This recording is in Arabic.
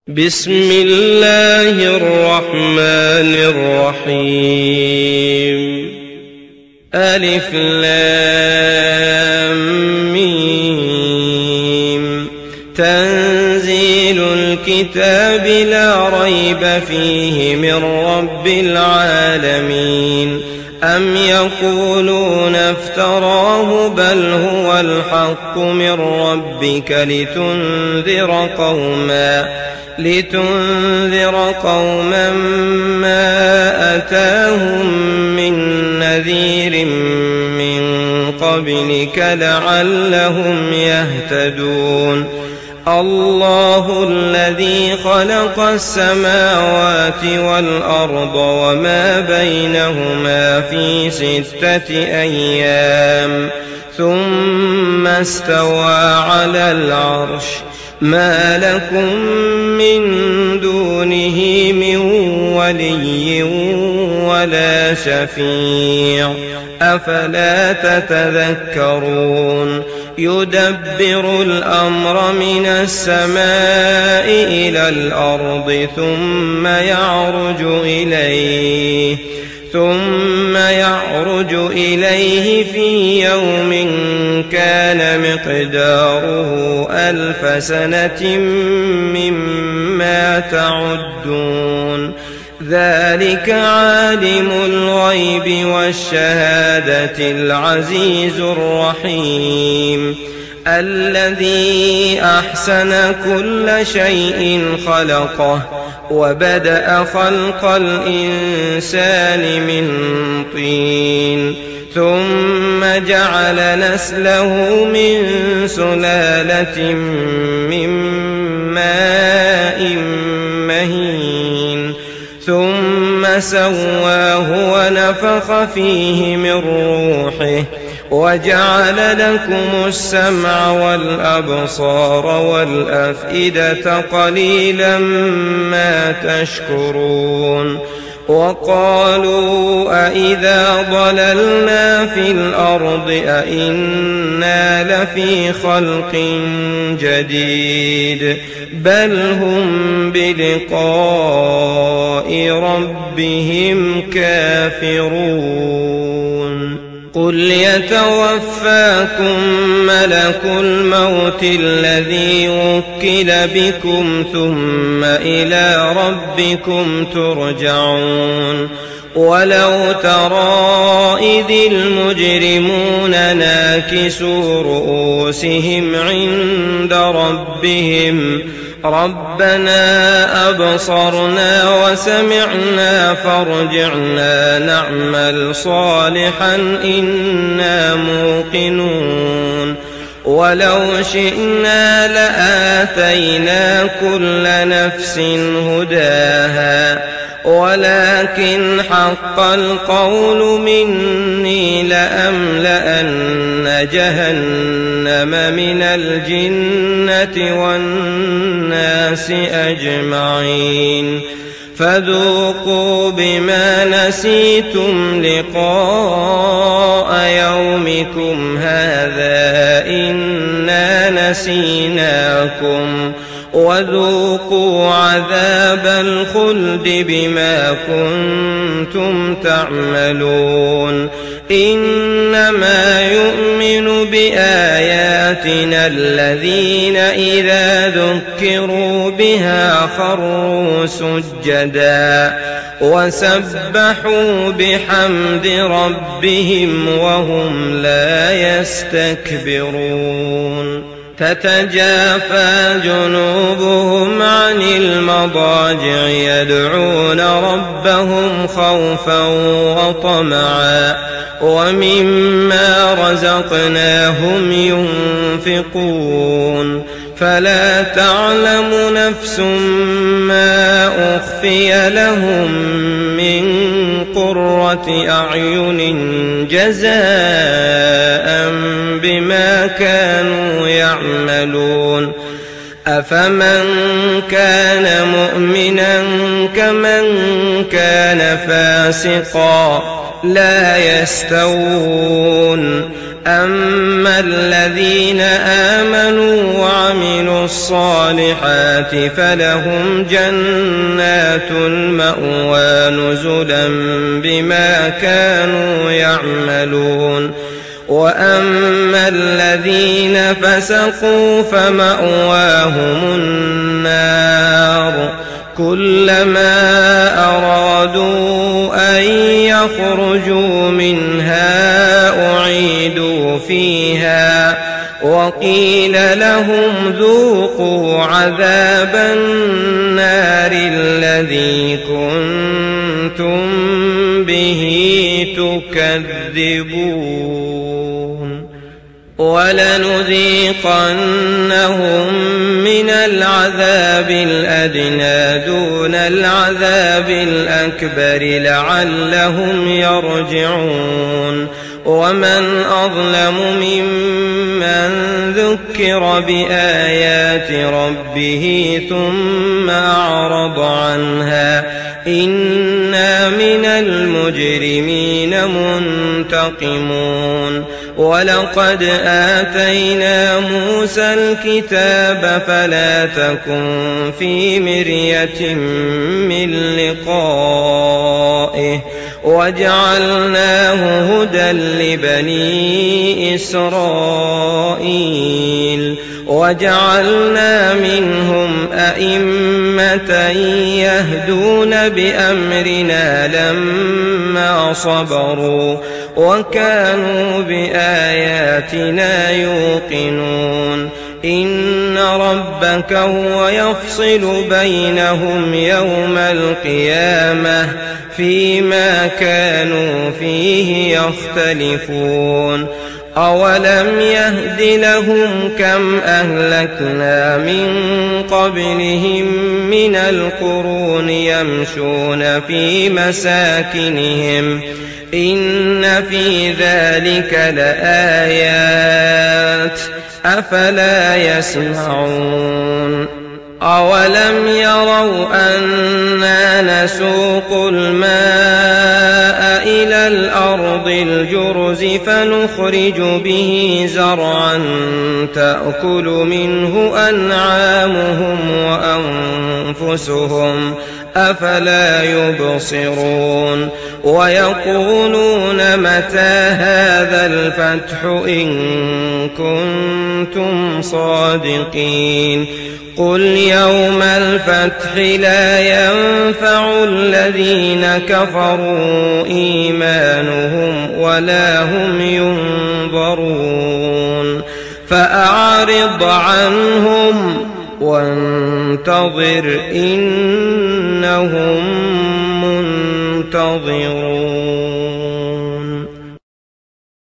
بسم الله الرحمن الرحيم. ألف لام ميم. تنزيل الكتاب لا ريب فيه من رب العالمين. أم يقولون افتراه بل هو الحق من ربك لتنذر قوما ما أتاهم من نذير من قبلك لعلهم يهتدون. الله الذي خلق السماوات والأرض وما بينهما في 6 أيام ثم استوى على العرش. ما لكم من دونه من ولي ولا شفيع أفلا تتذكرون. يدبر الأمر من السماء إلى الأرض ثم يعرج إليه في يوم كان مقداره 1000 سنة مما تعدون. ذلك عالم الغيب والشهادة العزيز الرحيم. الذي أحسن كل شيء خلقه وبدأ خلق الإنسان من طين ثم جعل نسله من سلالة من ماء مهين ثم سواه ونفخ فيه من روحه وجعل لكم السمع والأبصار والأفئدة قليلا ما تشكرون. وقالوا أإذا ضللنا في الأرض أإنا لفي خلق جديد بل هم بلقاء ربهم كافرون. قل يتوفاكم ملك الموت الذي وكل بكم ثم إلى ربكم ترجعون. ولو ترى إذ المجرمون ناكسوا رؤوسهم عند ربهم ربنا أبصرنا وسمعنا فارجعنا نعمل صالحا إنا موقنون. ولو شئنا لآتينا كل نفس هداها ولكن حق القول مني لأملأن جهنم من الجنة والناس أجمعين. فذوقوا بما نسيتم لقاء يومكم هذا إنا نسيناكم وذوقوا عذاب الخلد بما كنتم تعملون. إنما يؤمن بآياتنا الذين إذا ذكروا بها خروا سجدا وسبحوا بحمد ربهم وهم لا يستكبرون. تتجافى جنوبهم عن المضاجع يدعون ربهم خوفا وطمعا ومما رزقناهم ينفقون. فلا تعلم نفس ما أخفي لهم من قرة أعين جزاء بما كانوا يعملون. أفمن كان مؤمنا كمن كان فاسقا لا يستوون. أما الذين آمنوا وعملوا وعملوا الصالحات فلهم جنات المأوى نزلا بما كانوا يعملون وأما الذين فسقوا فمأواهم النار كلما أرادوا أن يخرجوا منها أعيدوا فيها وقيل لهم ذوقوا عذاب النار الذي كنتم به تكذبون ولنذيقنهم من العذاب الأدنى دون العذاب الأكبر لعلهم يرجعون ومن أظلم ممن ذكر بآيات ربه ثم أعرض عنها إنا من المجرمين منتقمون ولقد آتينا موسى الكتاب فلا تكن في مرية من لقائه وجعلناه هدى لبني إسرائيل وجعلنا منهم أئمة يهدون بأمرنا لما صبروا وكانوا بآياتنا يوقنون إن ربك هو يفصل بينهم يوم القيامة فيما كانوا فيه يختلفون أولم يهد لهم كم أهلكنا من قبلهم من القرون يمشون في مساكنهم إن في ذلك لآيات أفلا يسمعون أولم يروا أنا نسوق الماء إلى الأرض الجرز فنخرج به زرعا تأكل منه أنعامهم وأنفسهم أفلا يبصرون ويقولون متى هذا الفتح إن كنتم صادقين قل يوم الفتح لا ينفع الذين كفروا إيمانهم ولا هم ينظرون فأعرض عنهم وانتظر إنهم منتظرون.